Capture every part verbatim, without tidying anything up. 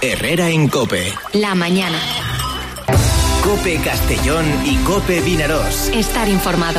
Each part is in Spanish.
Herrera en COPE. La mañana. COPE Castellón y COPE Vinaròs. Estar informado.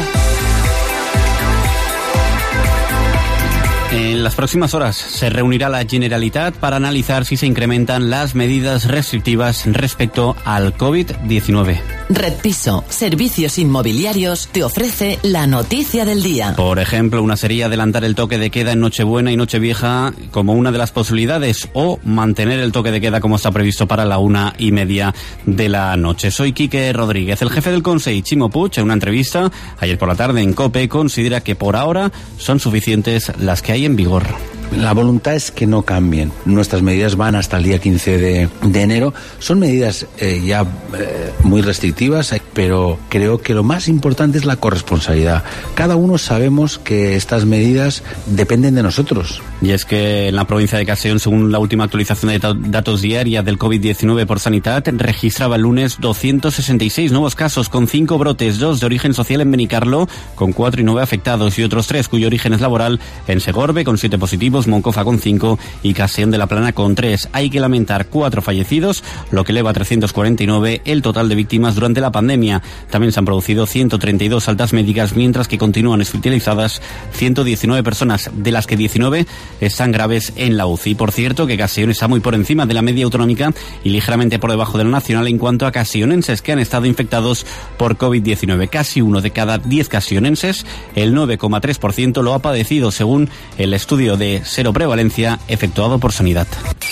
En las próximas horas se reunirá la Generalitat para analizar si se incrementan las medidas restrictivas respecto al COVID diecinueve. Red Piso, servicios inmobiliarios, te ofrece la noticia del día. Por ejemplo, una sería adelantar el toque de queda en Nochebuena y Nochevieja como una de las posibilidades, o mantener el toque de queda como está previsto para la una y media de la noche. Soy Quique Rodríguez. El jefe del Consell, Ximo Puig, en una entrevista ayer por la tarde en COPE, considera que por ahora son suficientes las que hay en vigor. La voluntad es que no cambien. Nuestras medidas van hasta el día quince de, de enero. Son medidas eh, ya eh, muy restrictivas, pero creo que lo más importante es la corresponsabilidad. Cada uno sabemos que estas medidas dependen de nosotros. Y es que en la provincia de Castellón, según la última actualización de datos diaria del COVID diecinueve por Sanitat, registraba el lunes doscientos sesenta y seis nuevos casos, con cinco brotes, dos de origen social en Benicarló, con cuatro y nueve afectados, y otros tres cuyo origen es laboral en Segorbe, con siete positivos, Moncofa con cinco y Castellón de la Plana con tres. Hay que lamentar cuatro fallecidos, lo que eleva a trescientos cuarenta y nueve el total de víctimas durante la pandemia. También se han producido ciento treinta y dos altas médicas, mientras que continúan hospitalizadas ciento diecinueve personas, de las que diecinueve están graves en la U C I. Por cierto, que Castellón está muy por encima de la media autonómica y ligeramente por debajo de la nacional en cuanto a castellonenses que han estado infectados por COVID diecinueve. Casi uno de cada diez castellonenses, el nueve coma tres por ciento, lo ha padecido, según el estudio de Cero Prevalencia efectuado por Sanidad.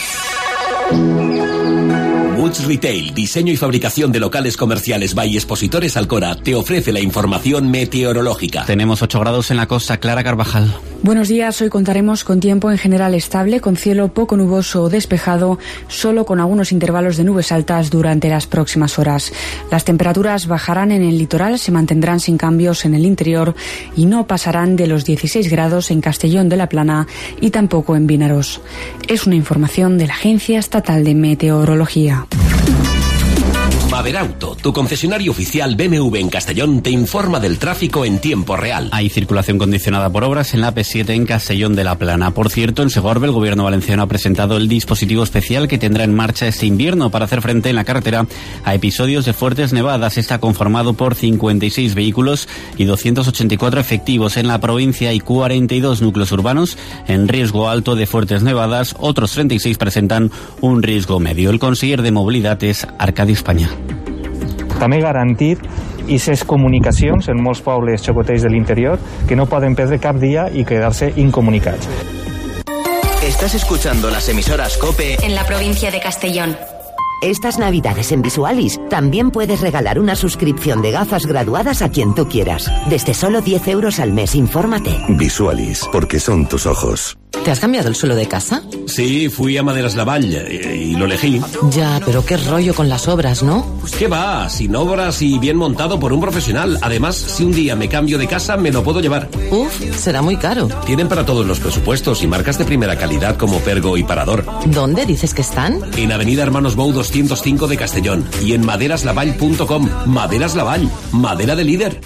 Woods Retail, diseño y fabricación de locales comerciales by Expositores Alcora, te ofrece la información meteorológica. Tenemos ocho grados en la costa. Clara Carvajal. Buenos días, hoy contaremos con tiempo en general estable, con cielo poco nuboso o despejado, solo con algunos intervalos de nubes altas durante las próximas horas. Las temperaturas bajarán en el litoral, se mantendrán sin cambios en el interior y no pasarán de los dieciséis grados en Castellón de la Plana y tampoco en Vinaròs. Es una información de la Agencia Estatal de Meteorología. Maderauto, tu concesionario oficial B M W en Castellón, te informa del tráfico en tiempo real. Hay circulación condicionada por obras en la A P siete en Castellón de la Plana. Por cierto, en Segorbe el gobierno valenciano ha presentado el dispositivo especial que tendrá en marcha este invierno para hacer frente en la carretera a episodios de fuertes nevadas. Está conformado por cincuenta y seis vehículos y doscientos ochenta y cuatro efectivos. En la provincia hay cuarenta y dos núcleos urbanos en riesgo alto de fuertes nevadas. Otros treinta y seis presentan un riesgo medio. El conseller de Mobilitat és Arcadi España. També garantir aquestes comunicacions en molts pobles xocotets de l'interior que no poden perdre cap dia i quedar-se incomunicats. Estás escuchando las emisoras COPE en la provincia de Castellón. Estas navidades en Visualis también puedes regalar una suscripción de gafas graduadas a quien tú quieras. Desde solo diez euros al mes, infórmate. Visualis, porque son tus ojos. ¿Te has cambiado el suelo de casa? Sí, fui a Maderas Lavall y, y lo elegí. Ya, pero qué rollo con las obras, ¿no? ¿Qué va? Sin obras y bien montado por un profesional. Además, si un día me cambio de casa, me lo puedo llevar. Uf, será muy caro. Tienen para todos los presupuestos y marcas de primera calidad como Pergo y Parador. ¿Dónde dices que están? En Avenida Hermanos Bou doscientos cinco de Castellón y en maderas lavall punto com. Maderas Lavall, madera de líder.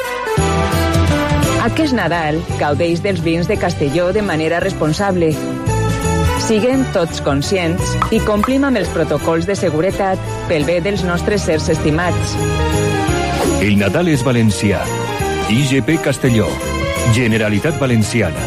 Aquest Nadal, gaudeix dels vins de Castelló de manera responsable. Siguem tots conscients i complim amb els protocols de seguretat pel bé dels nostres sers estimats. El Nadal és valencià. I G P Castelló. Generalitat Valenciana.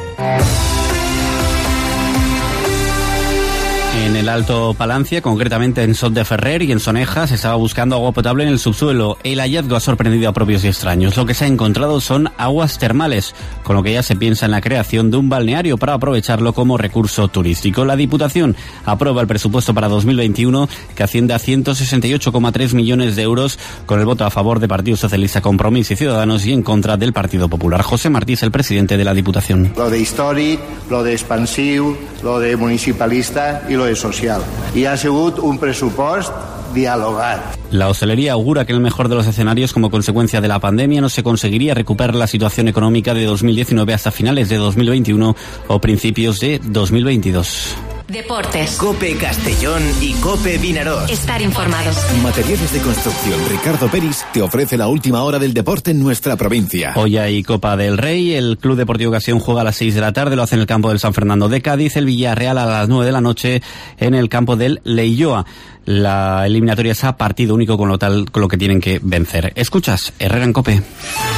En el Alto Palancia, concretamente en Sot de Ferrer y en Soneja, se estaba buscando agua potable en el subsuelo. El hallazgo ha sorprendido a propios y extraños. Lo que se ha encontrado son aguas termales, con lo que ya se piensa en la creación de un balneario para aprovecharlo como recurso turístico. La Diputación aprueba el presupuesto para dos mil veintiuno, que asciende a ciento sesenta y ocho coma tres millones de euros, con el voto a favor de Partido Socialista, Compromís y Ciudadanos y en contra del Partido Popular. José Martí es el presidente de la Diputación. Lo de històric, lo de expansiu, lo de municipalista y lo de social. Y ha sigut un pressupost dialogar. La hostelería augura que en el mejor de los escenarios, como consecuencia de la pandemia, no se conseguiría recuperar la situación económica de dos mil diecinueve hasta finales de dos mil veintiuno o principios de dos mil veintidós. Deportes. COPE Castellón y COPE Vinaròs. Estar informados. Materiales de construcción Ricardo Peris te ofrece la última hora del deporte en nuestra provincia. Hoy hay Copa del Rey, el Club Deportivo Ocasión juega a las seis de la tarde, lo hace en el campo del San Fernando de Cádiz, el Villarreal a las nueve de la noche en el campo del Leioa. La eliminatoria es a partido único, con lo tal, con lo que tienen que vencer. Escuchas Herrera en COPE.